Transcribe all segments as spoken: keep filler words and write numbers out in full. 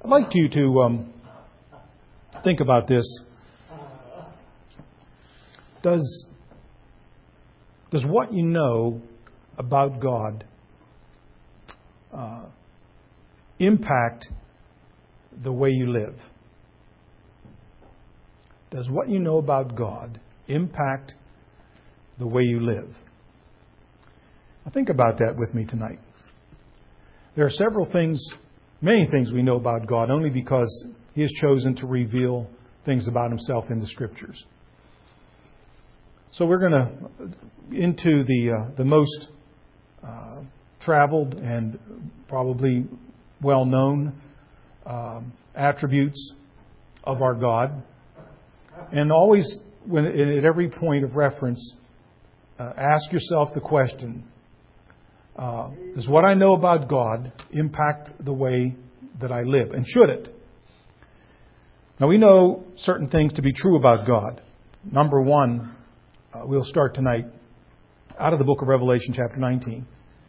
I'd like you to um, think about this. Does, does what you know about God uh, impact the way you live? Does what you know about God impact the way you live? Now think about that with me tonight. There are several things, many things we know about God only because He has chosen to reveal things about Himself in the Scriptures. So we're going to into the uh, the most uh, traveled and probably well-known um, attributes of our God, and always, when at every point of reference, uh, ask yourself the question: uh, does what I know about God impact the way that I live, and should it? Now we know certain things to be true about God. Number one. Uh, we'll start tonight out of the book of Revelation, chapter nineteen.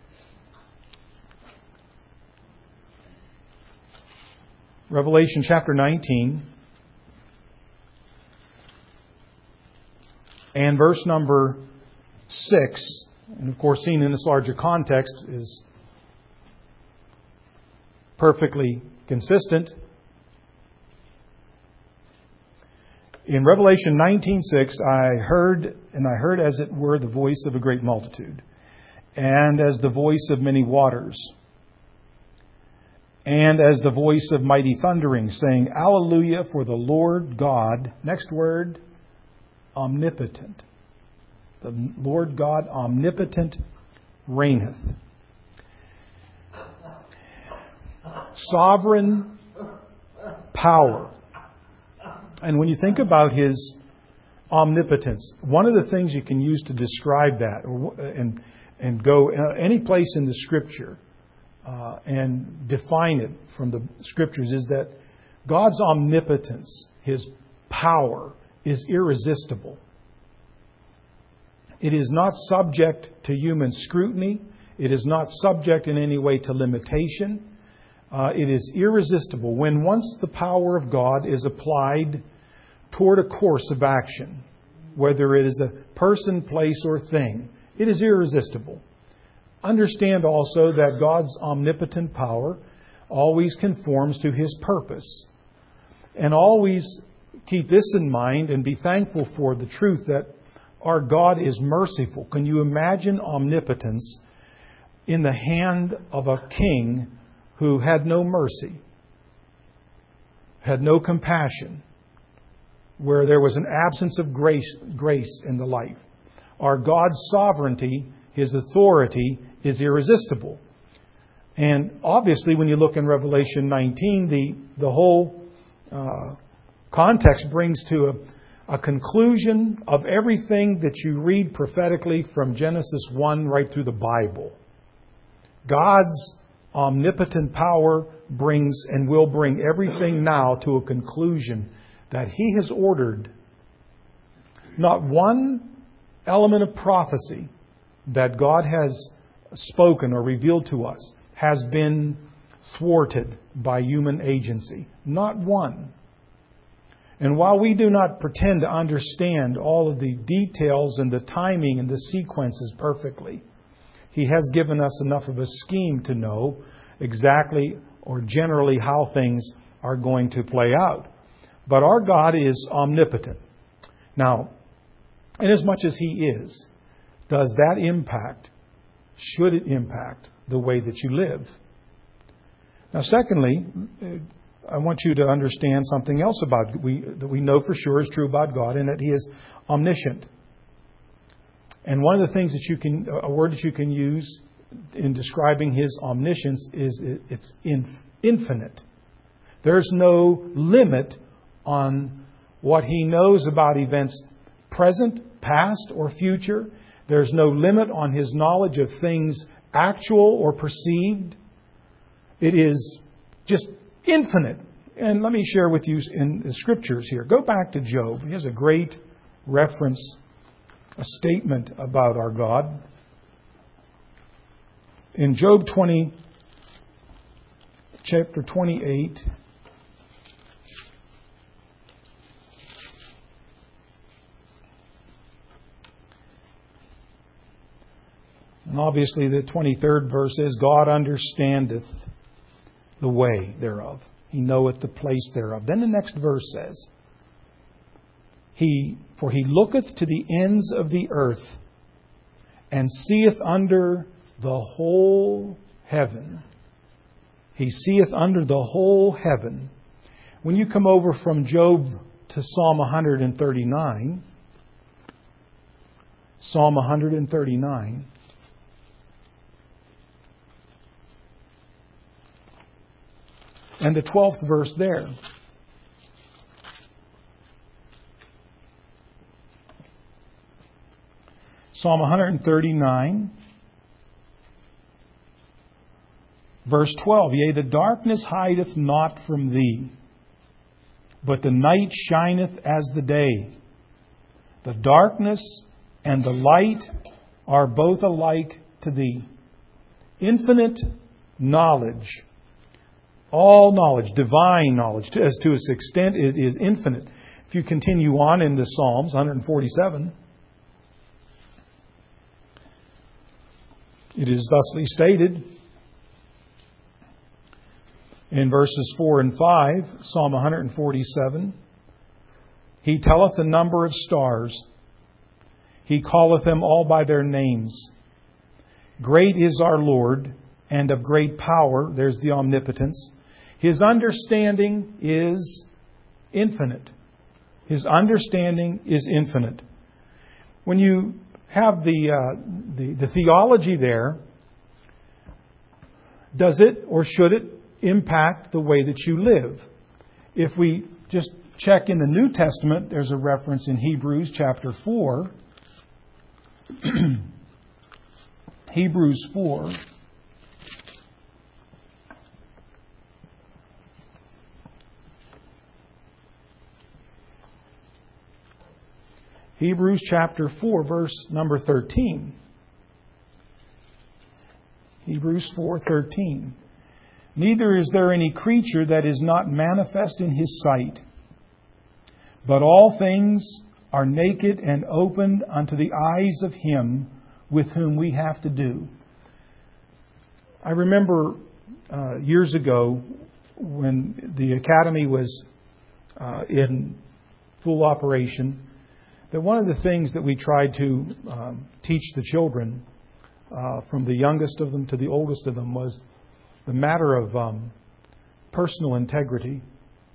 Revelation, chapter nineteen, and verse number six, and of course, seen in this larger context, is perfectly consistent. In Revelation nineteen six, I heard, and I heard as it were the voice of a great multitude, and as the voice of many waters, and as the voice of mighty thundering, saying, Alleluia, for the Lord God, next word, omnipotent. The Lord God omnipotent reigneth. Sovereign power. And when you think about His omnipotence, one of the things you can use to describe that and and go any place in the Scripture uh, and define it from the Scriptures is that God's omnipotence, His power, is irresistible. It is not subject to human scrutiny. It is not subject in any way to limitation. Uh, it is irresistible. When once the power of God is applied toward a course of action, whether it is a person, place, or thing, it is irresistible. Understand also that God's omnipotent power always conforms to His purpose. And always keep this in mind and be thankful for the truth that our God is merciful. Can you imagine omnipotence in the hand of a king who had no mercy, had no compassion, where there was an absence of grace, grace in the life? Our God's sovereignty, His authority, is irresistible. And obviously, when you look in Revelation nineteen, the, the whole uh, context brings to a, a conclusion of everything that you read prophetically from Genesis one right through the Bible. God's omnipotent power brings and will bring everything now to a conclusion that He has ordered. Not one element of prophecy that God has spoken or revealed to us has been thwarted by human agency. Not one. And while we do not pretend to understand all of the details and the timing and the sequences perfectly, He has given us enough of a scheme to know exactly or generally how things are going to play out. But our God is omnipotent. Now, inasmuch as He is, does that impact, should it impact the way that you live? Now, secondly, I want you to understand something else about we that we know for sure is true about God, and that He is omniscient. And one of the things that you can, a word that you can use in describing His omniscience is it's infinite. There's no limit on what He knows about events present, past, or future. There's no limit on His knowledge of things actual or perceived. It is just infinite. And let me share with you in the Scriptures here. Go back to Job. He has a great reference, a statement about our God. In Job twenty, chapter twenty-eight, And obviously the twenty-third verse is, God understandeth the way thereof. He knoweth the place thereof. Then the next verse says, He, for He looketh to the ends of the earth, and seeth under the whole heaven. He seeth under the whole heaven. When you come over from Job to Psalm one thirty-nine, Psalm one thirty-nine, and the twelfth verse there. Psalm one thirty-nine, verse twelve. Yea, the darkness hideth not from thee, but the night shineth as the day. The darkness and the light are both alike to thee. Infinite knowledge, all knowledge, divine knowledge, as to its extent, it is infinite. If you continue on in the Psalms, one forty-seven, it is thusly stated in verses four and five, Psalm one forty-seven, He telleth the number of stars. He calleth them all by their names. Great is our Lord, and of great power. There's the omnipotence. His understanding is infinite. His understanding is infinite. When you have the, uh, the the theology there, does it or should it impact the way that you live? If we just check in the New Testament, there's a reference in Hebrews chapter four. Hebrews four. Hebrews chapter four, verse number thirteen. Hebrews four thirteen. Neither is there any creature that is not manifest in His sight, but all things are naked and opened unto the eyes of Him with whom we have to do. I remember uh, years ago when the academy was uh, in full operation, that one of the things that we tried to um, teach the children, uh, from the youngest of them to the oldest of them, was the matter of um, personal integrity.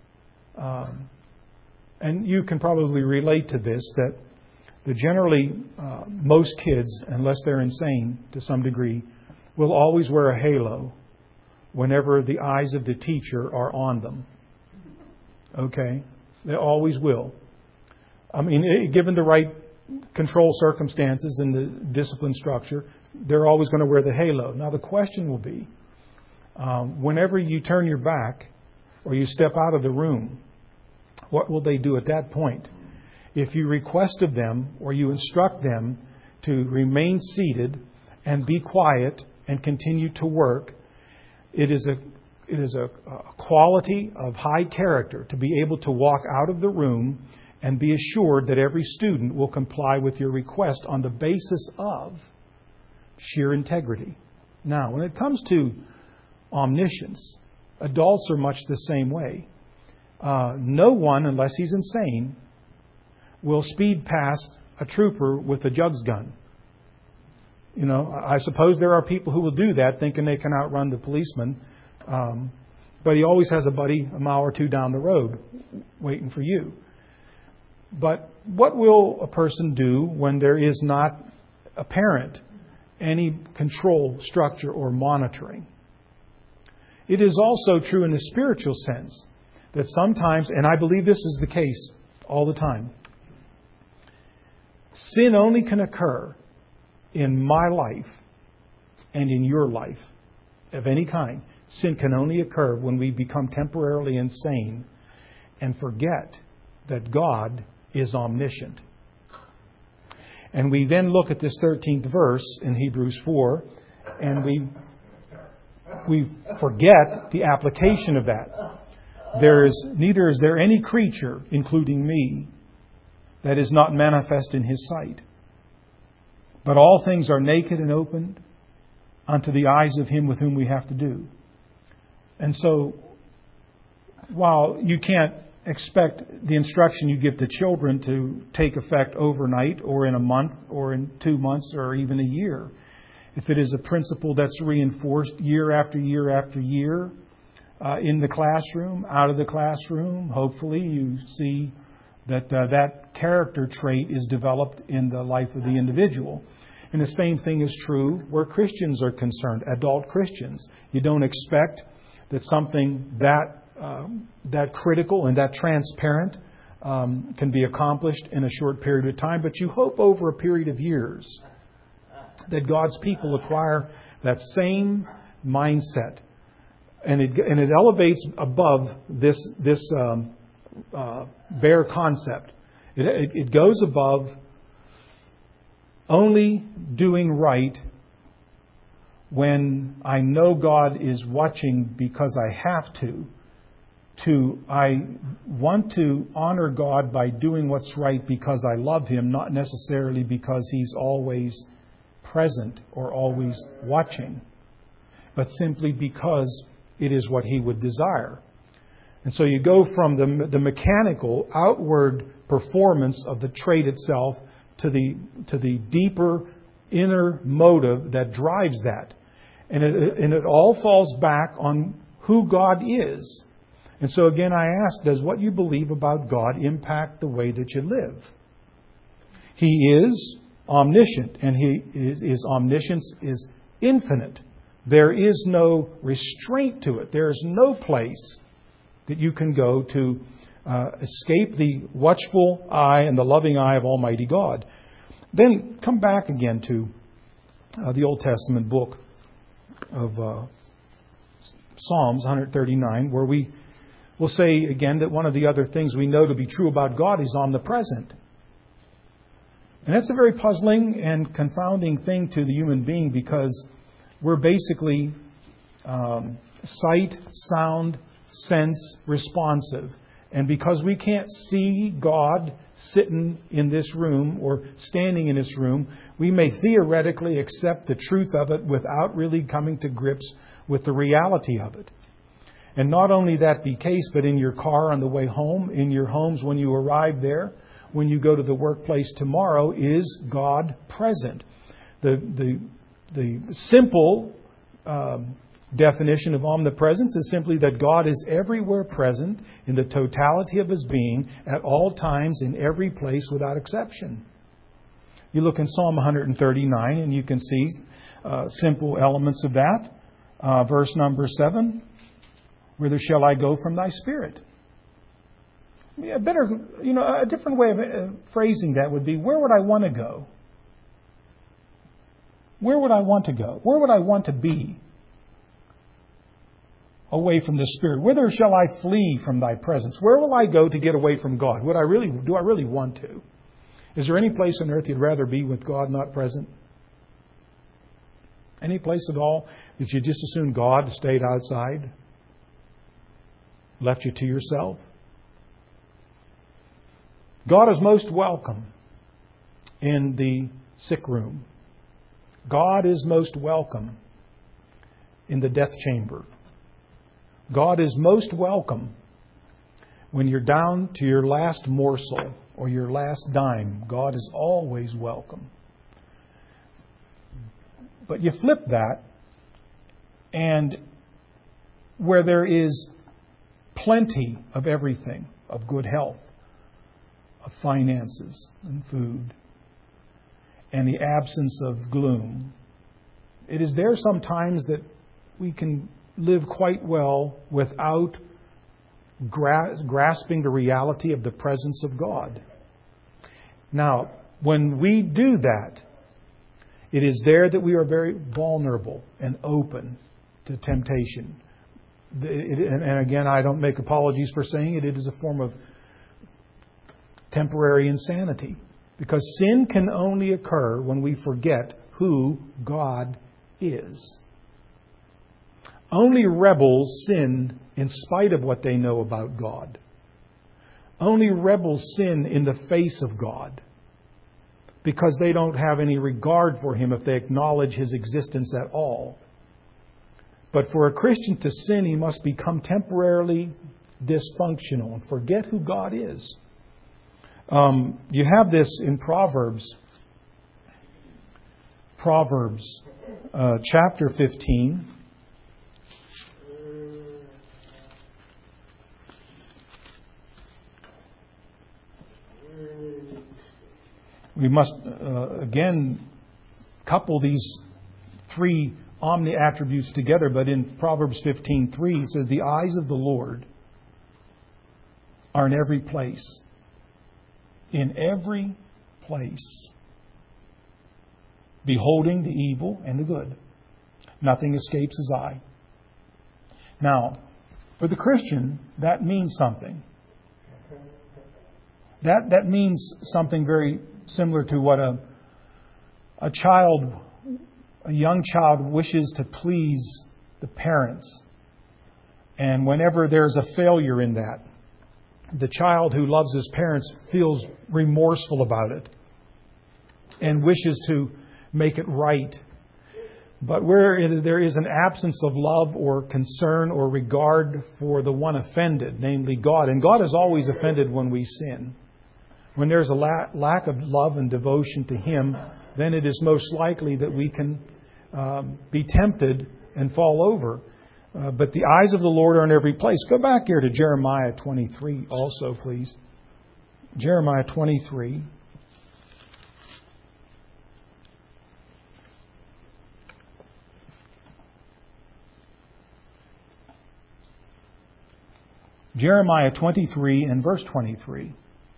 Um, and you can probably relate to this, that the generally uh, most kids, unless they're insane to some degree, will always wear a halo whenever the eyes of the teacher are on them. Okay? They always will. I mean, given the right control circumstances and the discipline structure, they're always going to wear the halo. Now, the question will be, um, whenever you turn your back or you step out of the room, what will they do at that point? If you request of them or you instruct them to remain seated and be quiet and continue to work, it is a it is a, a quality of high character to be able to walk out of the room and be assured that every student will comply with your request on the basis of sheer integrity. Now, when it comes to omniscience, adults are much the same way. Uh, no one, unless he's insane, will speed past a trooper with a jugs gun. You know, I suppose there are people who will do that thinking they can outrun the policeman, um, but he always has a buddy a mile or two down the road waiting for you. But what will a person do when there is not apparent any control structure or monitoring? It is also true in the spiritual sense that sometimes, and I believe this is the case all the time, sin only can occur in my life and in your life of any kind. Sin can only occur when we become temporarily insane and forget that God is omniscient. And we then look at this thirteenth verse in Hebrews four, and we we forget the application of that. There is neither is there any creature, including me, that is not manifest in His sight. But all things are naked and opened unto the eyes of him with whom we have to do. And so, while you can't expect the instruction you give to children to take effect overnight or in a month or in two months or even a year, if it is a principle that's reinforced year after year after year uh, in the classroom, out of the classroom, hopefully you see that uh, that character trait is developed in the life of the individual. And the same thing is true where Christians are concerned, adult Christians. You don't expect that something that um, that critical and that transparent um, can be accomplished in a short period of time, but you hope over a period of years that God's people acquire that same mindset, and it and it elevates above this this um, uh, bare concept. It, it, it goes above only doing right when I know God is watching because I have to, to I want to honor God by doing what's right because I love Him, not necessarily because He's always present or always watching, but simply because it is what He would desire. And so you go from the, the mechanical, outward performance of the trait itself to the to the deeper inner motive that drives that. And it, and it all falls back on who God is. And so again, I ask, does what you believe about God impact the way that you live? He is omniscient, and he is, His omniscience is infinite. There is no restraint to it. There is no place that you can go to uh, escape the watchful eye and the loving eye of Almighty God. Then come back again to uh, the Old Testament book of uh, Psalms one thirty-nine, where we will say again that one of the other things we know to be true about God is omnipresent. And that's a very puzzling and confounding thing to the human being, because we're basically um, sight, sound, sense responsive. And because we can't see God sitting in this room or standing in this room, we may theoretically accept the truth of it without really coming to grips with the reality of it. And not only that be case, but in your car on the way home, in your homes when you arrive there, when you go to the workplace tomorrow, is God present? The the the simple um, definition of omnipresence is simply that God is everywhere present in the totality of His being at all times in every place without exception. You look in Psalm one thirty-nine and you can see uh, simple elements of that. Uh, verse number seven, whither shall I go from thy spirit? A better, you know, a different way of uh, phrasing that would be, where would I want to go? Where would I want to go? Where would I want to be? Away from the Spirit. Whither shall I flee from thy presence? Where will I go to get away from God? Would I really, do I really want to? Is there any place on earth you'd rather be with God not present? Any place at all that you just assume God stayed outside? Left you to yourself? God is most welcome in the sick room. God is most welcome in the death chamber. God is most welcome when you're down to your last morsel or your last dime. God is always welcome. But you flip that, and where there is plenty of everything, of good health, of finances and food, and the absence of gloom, it is there sometimes that we can live quite well without gra- grasping the reality of the presence of God. Now, when we do that, it is there that we are very vulnerable and open to temptation. It, it, and again, I don't make apologies for saying it. It is a form of temporary insanity, because sin can only occur when we forget who God is. Only rebels sin in spite of what they know about God. Only rebels sin in the face of God, because they don't have any regard for Him if they acknowledge His existence at all. But for a Christian to sin, he must become temporarily dysfunctional and forget who God is. Um, you have this in Proverbs. Proverbs uh, chapter fifteen. We must, uh, again, couple these three omni-attributes together. But in Proverbs fifteen three, it says, "The eyes of the Lord are in every place." In every place. Beholding the evil and the good. Nothing escapes His eye. Now, for the Christian, that means something. That that means something very similar to what a a child, a young child wishes to please the parents. And whenever there's a failure in that, the child who loves his parents feels remorseful about it and wishes to make it right. But where there is an absence of love or concern or regard for the one offended, namely God, and God is always offended when we sin. When there's a la- lack of love and devotion to Him, then it is most likely that we can um, be tempted and fall over. Uh, but the eyes of the Lord are in every place. Go back here to Jeremiah twenty-three also, please. Jeremiah twenty-three. Jeremiah twenty-three and verse twenty-three.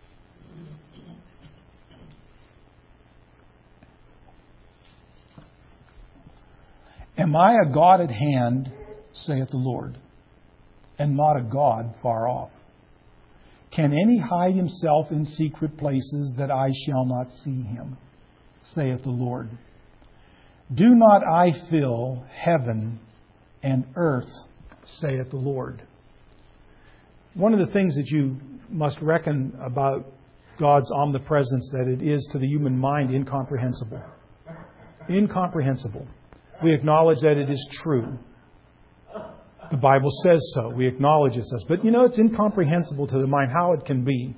"Am I a God at hand, saith the Lord, and not a God far off? Can any hide himself in secret places that I shall not see him, saith the Lord? Do not I fill heaven and earth, saith the Lord?" One of the things that you must reckon about God's omnipresence, that it is to the human mind incomprehensible. Incomprehensible. We acknowledge that it is true. The Bible says so. We acknowledge it says. But you know, it's incomprehensible to the mind how it can be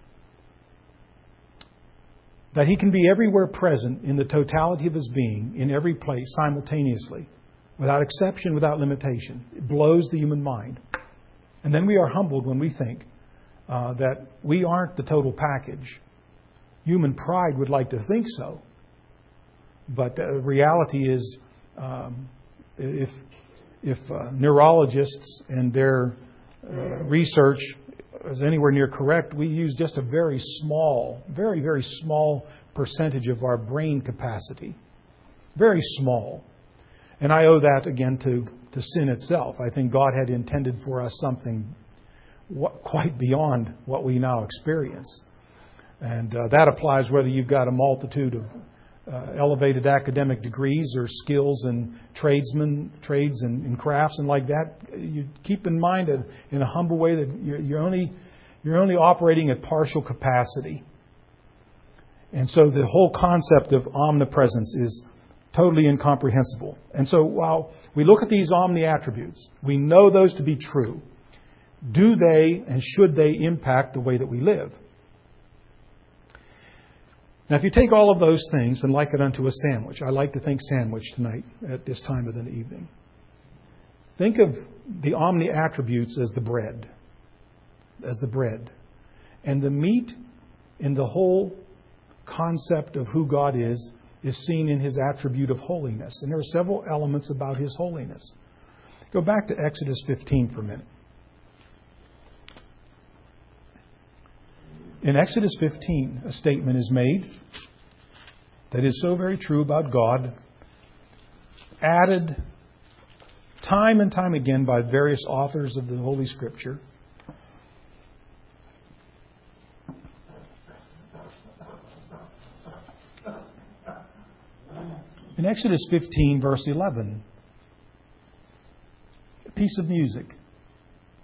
that He can be everywhere present in the totality of His being, in every place, simultaneously, without exception, without limitation. It blows the human mind. And then we are humbled when we think uh, that we aren't the total package. Human pride would like to think so. But the reality is, um, if if uh, neurologists and their uh, research is anywhere near correct, we use just a very small, very, very small percentage of our brain capacity. Very small. And I owe that, again, to, to sin itself. I think God had intended for us something what, quite beyond what we now experience. And uh, that applies whether you've got a multitude of uh, elevated academic degrees or skills in tradesmen, trades and, and crafts and like that. You keep in mind that in a humble way that you're, you're only you're only operating at partial capacity. And so the whole concept of omnipresence is totally incomprehensible. And so while we look at these omni-attributes, we know those to be true. Do they and should they impact the way that we live? Now, if you take all of those things and like it unto a sandwich, I like to think sandwich tonight at this time of the evening. Think of the omni-attributes as the bread. As the bread. And the meat in the whole concept of who God is is seen in His attribute of holiness. And there are several elements about His holiness. Go back to Exodus fifteen for a minute. In Exodus fifteen, a statement is made that is so very true about God, added time and time again by various authors of the Holy Scripture. In Exodus fifteen, verse eleven, a piece of music.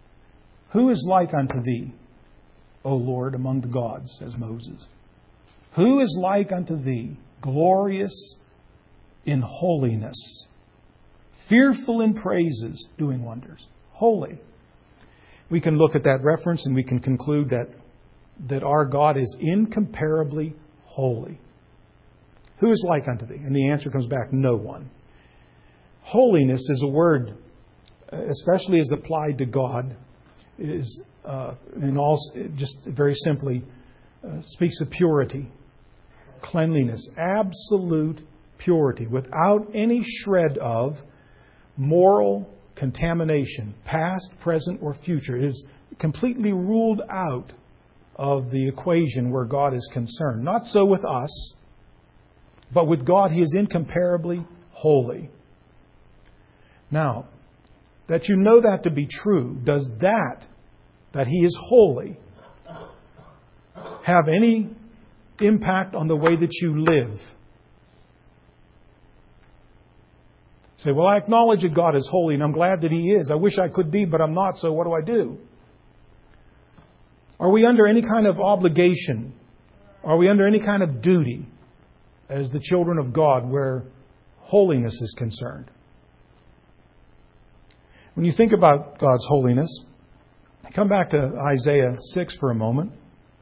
"Who is like unto Thee, O Lord, among the gods," says Moses. Who is like unto thee, glorious in holiness, fearful in praises, doing wonders. Holy. We can look at that reference and we can conclude that, that our God is incomparably holy. Who is like unto thee? And the answer comes back, no one. Holiness is a word, especially as applied to God, is uh, in all just very simply uh, speaks of purity, cleanliness, absolute purity, without any shred of moral contamination, past, present, or future. It is completely ruled out of the equation where God is concerned. Not so with us, but with God, He is incomparably holy. Now, that you know that to be true, does that, that He is holy, have any impact on the way that you live? Say, well, I acknowledge that God is holy and I'm glad that He is. I wish I could be, but I'm not, so what do I do? Are we under any kind of obligation? Are we under any kind of duty as the children of God where holiness is concerned? When you think about God's holiness, come back to Isaiah six for a moment.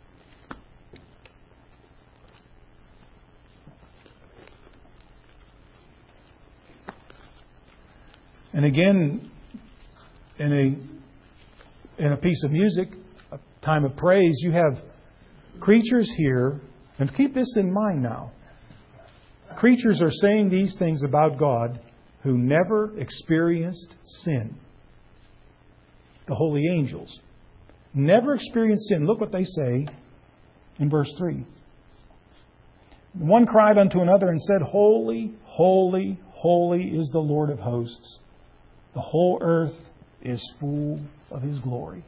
And again, in a in a piece of music, a time of praise, you have creatures here, and keep this in mind now. Creatures are saying these things about God who never experienced sin. The holy angels never experienced sin. Look what they say in verse three. One cried unto another and said, Holy, holy, holy is the Lord of hosts. The whole earth is full of His glory.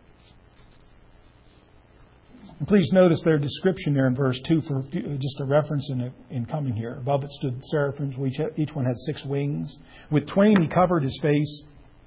And please notice their description there in verse two for just a reference in, it, in coming here. Above it stood seraphims, which each one had six wings. With twain He covered His face.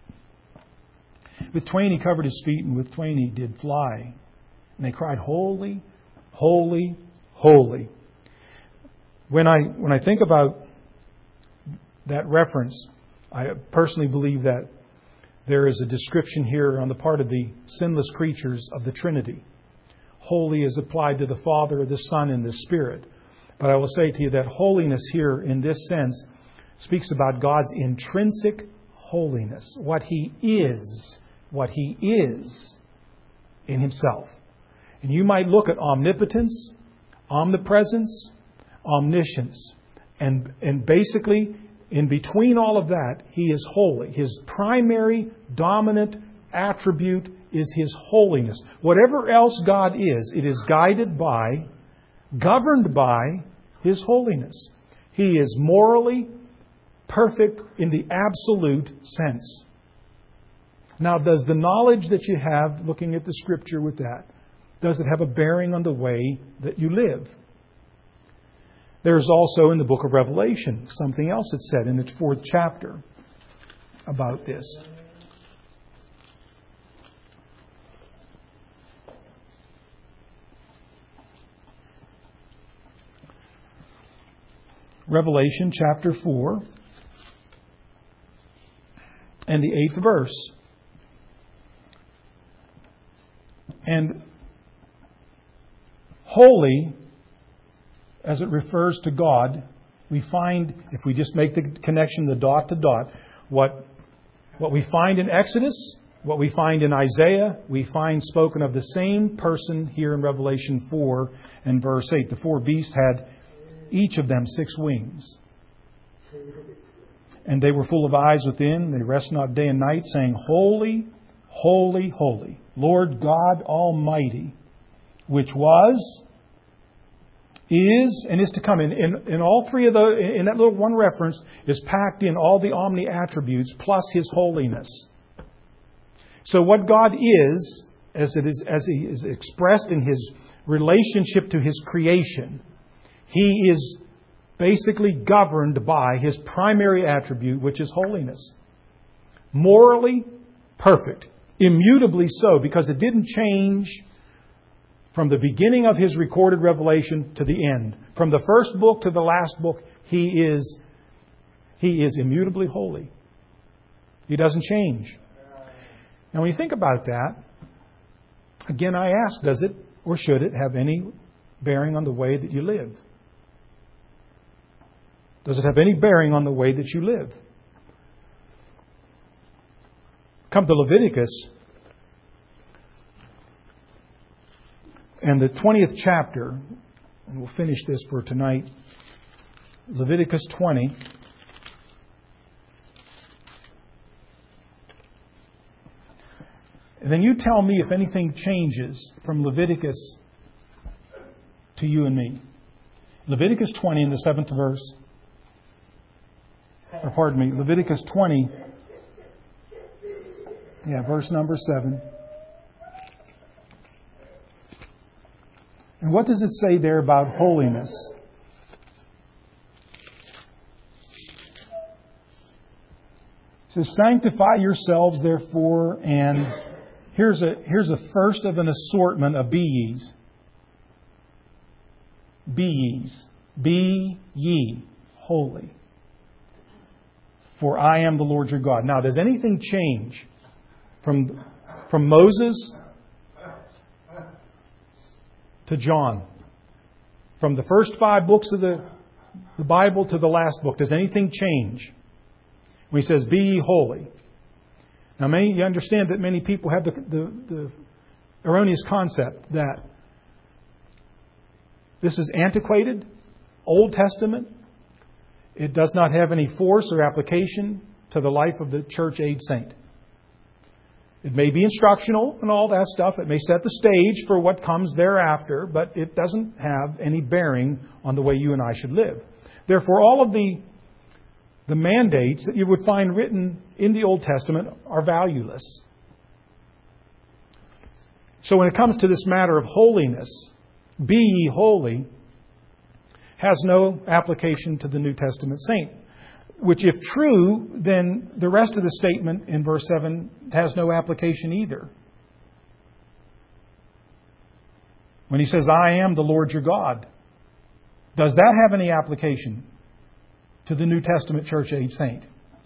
With twain He covered His feet, and with twain He did fly. And they cried, Holy, holy, holy. When I when I think about that reference, I personally believe that there is a description here on the part of the sinless creatures of the Trinity. Holy is applied to the Father, the Son, and the Spirit. But I will say to you that holiness here, in this sense, speaks about God's intrinsic holiness. What He is, what He is in Himself. And you might look at omnipotence, omnipresence, omniscience. And, and basically, in between all of that, He is holy. His primary dominant attribute is His holiness. Whatever else God is, it is guided by, governed by His holiness. He is morally perfect in the absolute sense. Now, does the knowledge that you have, looking at the Scripture with that, does it have a bearing on the way that you live? There's also in the book of Revelation something else that's said in its fourth chapter about this. Revelation chapter four and the eighth verse. And holy, as it refers to God, we find, if we just make the connection, the dot to dot, what, what we find in Exodus, what we find in Isaiah, we find spoken of the same person here in Revelation four and verse eight. The four beasts had each of them six wings. And they were full of eyes within. They rest not day and night, saying, Holy, holy, holy, Lord God Almighty, which was, is, and is to come. In, in, in all three of those, in that little one reference, is packed in all the omni attributes plus His holiness. So what God is, as it is, as He is expressed in His relationship to His creation, He is basically governed by His primary attribute, which is holiness. Morally perfect. Immutably so, because it didn't change From the beginning of His recorded revelation to the end. From the first book to the last book, He is, He is immutably holy. He doesn't change. Now when you think about that, again I ask, does it or should it have any bearing on the way that you live? Does it have any bearing on the way that you live? Come to Leviticus and the twentieth chapter, and we'll finish this for tonight. Leviticus twenty. And then you tell me if anything changes from Leviticus to you and me. Leviticus twenty in the seventh verse. Or pardon me, Leviticus twenty. Yeah, verse number seven. And what does it say there about holiness? It says, sanctify yourselves therefore, and here's a here's a first of an assortment of be ye's. Be ye's. Be ye holy. For I am the Lord your God. Now, does anything change from, from Moses to John? From the first five books of the, the Bible to the last book, does anything change? When He says, be ye holy. Now, many, you understand that many people have the, the, the erroneous concept that this is antiquated, Old Testament. It does not have any force or application to the life of the church-age saint. It may be instructional and all that stuff. It may set the stage for what comes thereafter, but it doesn't have any bearing on the way you and I should live. Therefore, all of the, the mandates that you would find written in the Old Testament are valueless. So when it comes to this matter of holiness, be ye holy, has no application to the New Testament saint. Which, if true, then the rest of the statement in verse seven has no application either. When He says, I am the Lord your God, does that have any application to the New Testament church age saint?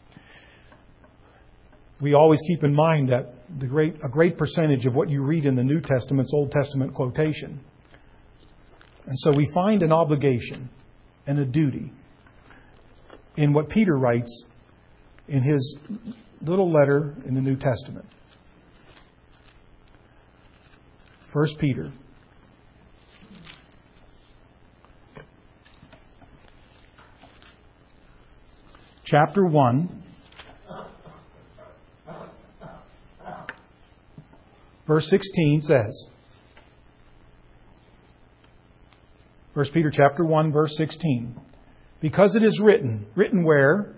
We always keep in mind that the great a great percentage of what you read in the New Testament is Old Testament quotation. And so we find an obligation and a duty in what Peter writes in his little letter in the New Testament. First Peter. Chapter one. Verse sixteen says, First Peter chapter one, verse sixteen. Because it is written. Written where?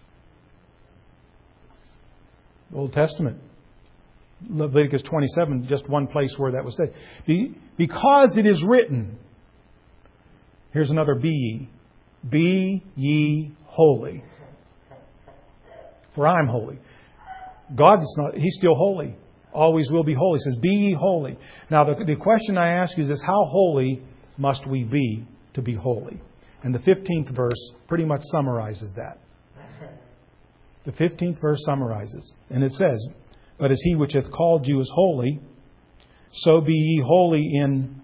Old Testament. Leviticus twenty-seven, just one place where that was said. Because it is written. Here's another be ye. Be ye holy. For I'm holy. God is not, He's still holy. Always will be holy. He says, be ye holy. Now the, the question I ask you is this, how holy must we be to be holy? And the fifteenth verse pretty much summarizes that. The fifteenth verse summarizes. And it says, but as He which hath called you is holy, so be ye holy in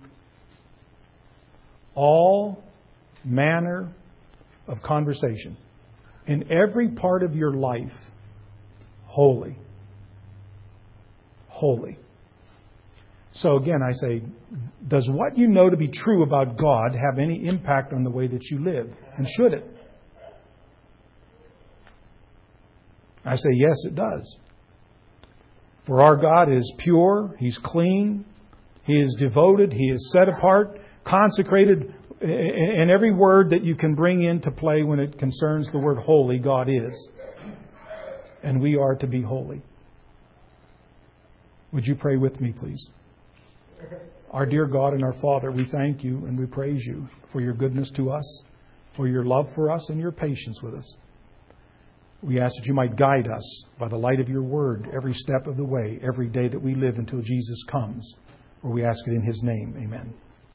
all manner of conversation. In every part of your life, holy. Holy. So again, I say, does what you know to be true about God have any impact on the way that you live? And should it? I say, yes, it does. For our God is pure, He's clean, He is devoted, He is set apart, consecrated, and every word that you can bring into play when it concerns the word holy, God is. And we are to be holy. Would you pray with me, please? Our dear God and our Father, we thank You and we praise You for Your goodness to us, for Your love for us and Your patience with us. We ask that You might guide us by the light of Your word every step of the way, every day that we live until Jesus comes. For we ask it in His name. Amen.